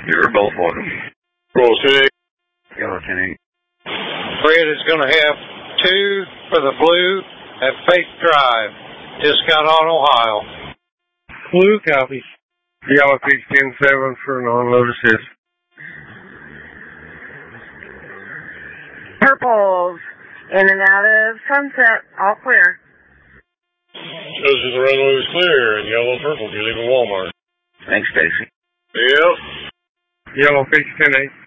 You're both welcome. Roll 10-8. Yellow 10-8. Red is going to have 2 for the blue at Faith Drive. Just got on Ohio. Blue copies. Yellow peaks 10-7 for non-load assist. Purples in and out of Sunset, all clear. Shows you the runway was clear, and yellow purple, you're leaving Walmart. Thanks, Stacy. Yep. Yellow peaks 10-8.